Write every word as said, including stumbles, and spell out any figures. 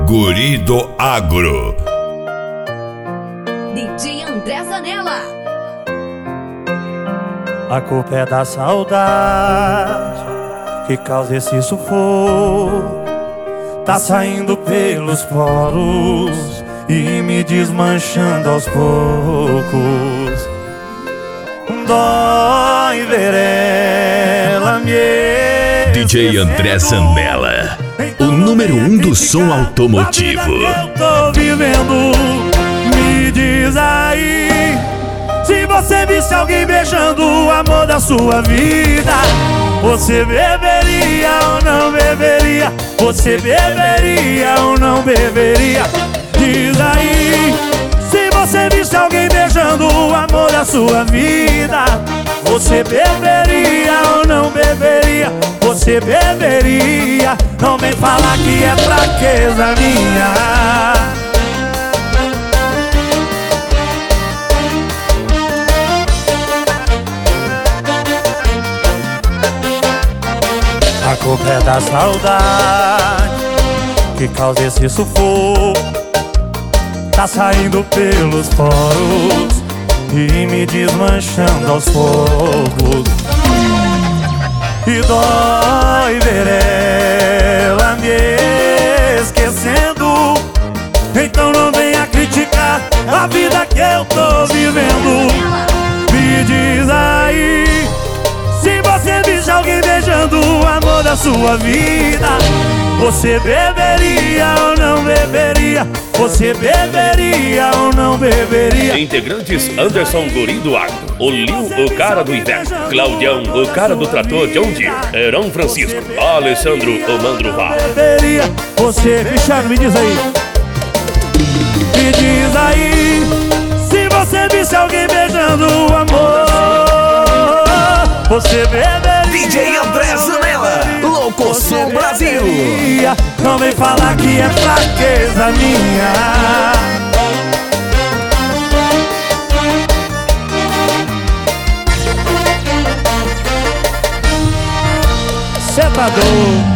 Guri do Agro. D J André Zanella. A culpa é da saudade que causa esse sufoco. Tá saindo pelos poros e me desmanchando aos poucos. Dói ver ela me D J André Zanella, o número um do som automotivo. A vida que eu tô vivendo, me diz aí, se você visse alguém beijando o amor da sua vida, você beberia ou não beberia? Você beberia ou não beberia? Diz aí, se você visse alguém beijando o amor da sua vida, você beberia ou não beberia? Você beberia? Não vem falar que é fraqueza minha. A culpa é da saudade que causa esse sufoco. Tá saindo pelos poros e me desmanchando aos poucos. E dói ver ela me esquecendo. Então não venha criticar a vida que eu tô vivendo. Me diz aí, se você visse alguém beijando o amor da sua vida, você beberia ou não beberia? Você beberia ou não beberia? Integrantes: Anderson, Guri do Agro, o Liu, o cara do inverno, Claudião, o cara do trator John Deere, Herão Francisco, Alessandro, o Mandro Vá. Beberia? Você, Cristiano, me diz aí. Me diz aí, se você visse alguém beijando o amor, você beberia? D J André Zanella, Louco Som Brasil. Não vem falar que é fraqueza minha. Cê tá doido?